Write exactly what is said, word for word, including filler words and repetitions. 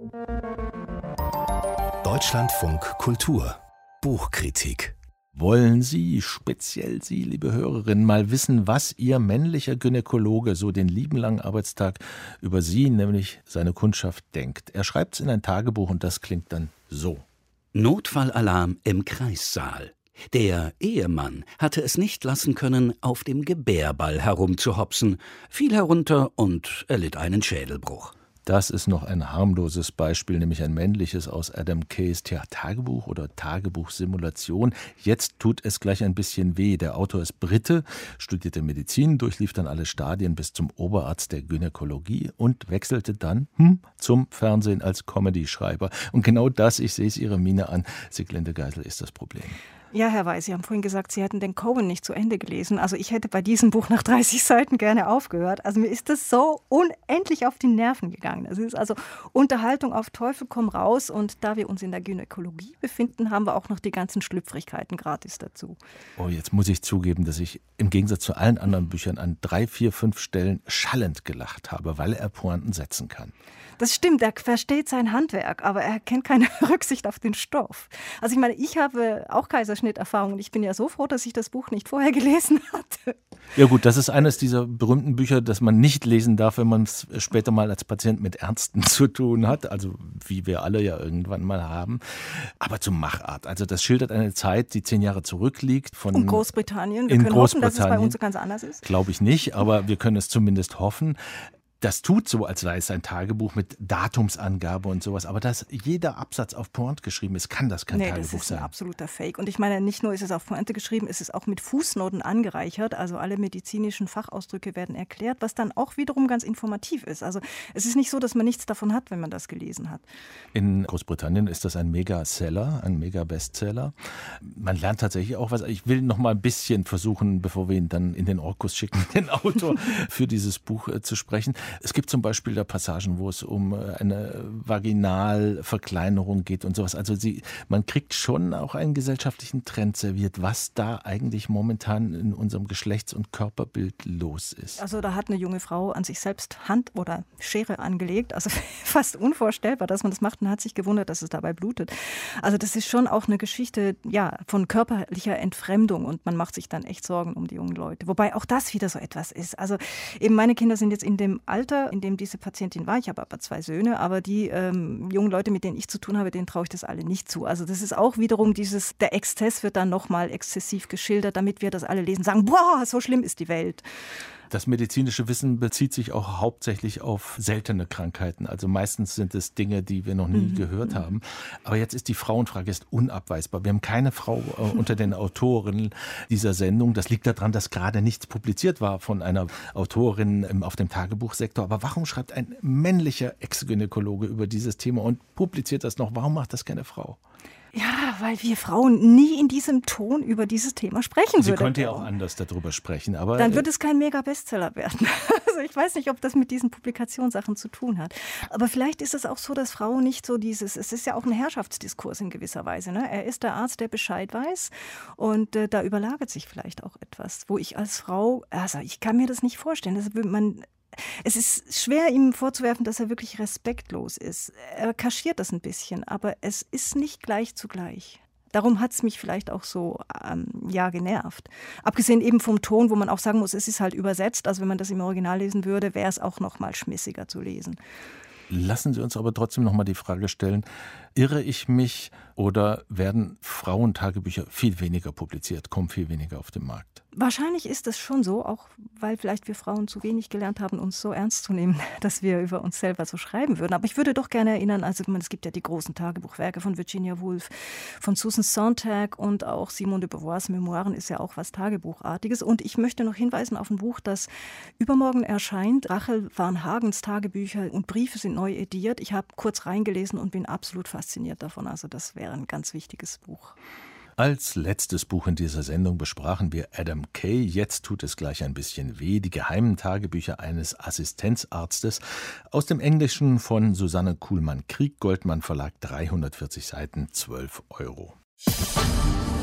Deutschlandfunk Kultur Buchkritik. Wollen Sie, speziell Sie, liebe Hörerinnen, mal wissen, was Ihr männlicher Gynäkologe so den lieben langen Arbeitstag über Sie, nämlich seine Kundschaft, denkt? Er schreibt es in ein Tagebuch und das klingt dann so. Notfallalarm im Kreissaal. Der Ehemann hatte es nicht lassen können, auf dem Gebärball herumzuhopsen, fiel herunter und erlitt einen Schädelbruch. Das ist noch ein harmloses Beispiel, nämlich ein männliches aus Adam Kays Tagebuch oder Tagebuchsimulation. Jetzt tut es gleich ein bisschen weh. Der Autor ist Brite, studierte Medizin, durchlief dann alle Stadien bis zum Oberarzt der Gynäkologie und wechselte dann hm, zum Fernsehen als Comedy-Schreiber. Und genau das, ich sehe es Ihrer Miene an, Sieglinde Geisel, ist das Problem. Ja, Herr Weiß, Sie haben vorhin gesagt, Sie hätten den Cohen nicht zu Ende gelesen. Also ich hätte bei diesem Buch nach dreißig Seiten gerne aufgehört. Also mir ist das so unendlich auf die Nerven gegangen. Es ist also Unterhaltung auf Teufel komm raus. Und da wir uns in der Gynäkologie befinden, haben wir auch noch die ganzen Schlüpfrigkeiten gratis dazu. Oh, jetzt muss ich zugeben, dass ich im Gegensatz zu allen anderen Büchern an drei, vier, fünf Stellen schallend gelacht habe, weil er Pointen setzen kann. Das stimmt, er versteht sein Handwerk, aber er kennt keine Rücksicht auf den Stoff. Also ich meine, ich habe auch Kaiserschnitterfahrung und ich bin ja so froh, dass ich das Buch nicht vorher gelesen hatte. Ja gut, das ist eines dieser berühmten Bücher, das man nicht lesen darf, wenn man es später mal als Patient mit Ärzten zu tun hat, also wie wir alle ja irgendwann mal haben. Aber zur Machart, also das schildert eine Zeit, die zehn Jahre zurückliegt. Von Und Großbritannien, wir in können hoffen, dass es bei uns ganz anders ist. Glaube ich nicht, aber wir können es zumindest hoffen. Das tut so, als sei es ein Tagebuch mit Datumsangabe und sowas. Aber dass jeder Absatz auf Pointe geschrieben ist, kann das kein nee, Tagebuch sein. Das ist ein absoluter Fake. Und ich meine, nicht nur ist es auf Pointe geschrieben, es ist auch mit Fußnoten angereichert. Also alle medizinischen Fachausdrücke werden erklärt, was dann auch wiederum ganz informativ ist. Also es ist nicht so, dass man nichts davon hat, wenn man das gelesen hat. In Großbritannien ist das ein Mega-Seller, ein Mega-Bestseller. Man lernt tatsächlich auch was. Ich will noch mal ein bisschen versuchen, bevor wir ihn dann in den Orkus schicken, den Autor für dieses Buch äh, zu sprechen. Es gibt zum Beispiel da Passagen, wo es um eine Vaginalverkleinerung geht und sowas. Also sie, man kriegt schon auch einen gesellschaftlichen Trend serviert, was da eigentlich momentan in unserem Geschlechts- und Körperbild los ist. Also da hat eine junge Frau an sich selbst Hand oder Schere angelegt. Also fast unvorstellbar, dass man das macht, und hat sich gewundert, dass es dabei blutet. Also das ist schon auch eine Geschichte, ja, von körperlicher Entfremdung, und man macht sich dann echt Sorgen um die jungen Leute. Wobei auch das wieder so etwas ist. Also eben meine Kinder sind jetzt in dem Alter, in dem diese Patientin war. Ich habe aber zwei Söhne, aber die ähm, jungen Leute, mit denen ich zu tun habe, denen traue ich das alle nicht zu. Also das ist auch wiederum dieses, der Exzess wird dann nochmal exzessiv geschildert, damit wir das alle lesen, sagen, boah, so schlimm ist die Welt. Das medizinische Wissen bezieht sich auch hauptsächlich auf seltene Krankheiten. Also meistens sind es Dinge, die wir noch nie mhm. gehört haben. Aber jetzt ist die Frauenfrage ist unabweisbar. Wir haben keine Frau äh, unter den Autorinnen dieser Sendung. Das liegt daran, dass gerade nichts publiziert war von einer Autorin ähm, auf dem Tagebuchsektor. Aber warum schreibt ein männlicher Ex-Gynäkologe über dieses Thema und publiziert das noch? Warum macht das keine Frau? Ja, weil wir Frauen nie in diesem Ton über dieses Thema sprechen würden. Sie könnte ja auch anders darüber sprechen, aber... Dann wird es kein Mega-Bestseller werden. Also ich weiß nicht, ob das mit diesen Publikationssachen zu tun hat. Aber vielleicht ist es auch so, dass Frauen nicht so dieses... Es ist ja auch ein Herrschaftsdiskurs in gewisser Weise. Ne? Er ist der Arzt, der Bescheid weiß, und äh, da überlagert sich vielleicht auch etwas, wo ich als Frau... Also ich kann mir das nicht vorstellen. Das will man... Es ist schwer, ihm vorzuwerfen, dass er wirklich respektlos ist. Er kaschiert das ein bisschen, aber es ist nicht gleich zugleich. Darum hat es mich vielleicht auch so ähm, ja, genervt. Abgesehen eben vom Ton, wo man auch sagen muss, es ist halt übersetzt. Also wenn man das im Original lesen würde, wäre es auch noch mal schmissiger zu lesen. Lassen Sie uns aber trotzdem noch mal die Frage stellen, irre ich mich oder werden Frauentagebücher viel weniger publiziert, kommen viel weniger auf den Markt? Wahrscheinlich ist es schon so, auch weil vielleicht wir Frauen zu wenig gelernt haben, uns so ernst zu nehmen, dass wir über uns selber so schreiben würden. Aber ich würde doch gerne erinnern, also es gibt ja die großen Tagebuchwerke von Virginia Woolf, von Susan Sontag, und auch Simone de Beauvoirs Memoiren ist ja auch was Tagebuchartiges. Und ich möchte noch hinweisen auf ein Buch, das übermorgen erscheint. Rachel Varnhagens Tagebücher und Briefe sind neu ediert. Ich habe kurz reingelesen und bin absolut fasziniert davon. Also das wäre ein ganz wichtiges Buch. Als letztes Buch in dieser Sendung besprachen wir Adam Kay. Jetzt tut es gleich ein bisschen weh. Die geheimen Tagebücher eines Assistenzarztes. Aus dem Englischen von Susanne Kuhlmann-Krieg, Goldmann Verlag, dreihundertvierzig Seiten, zwölf Euro.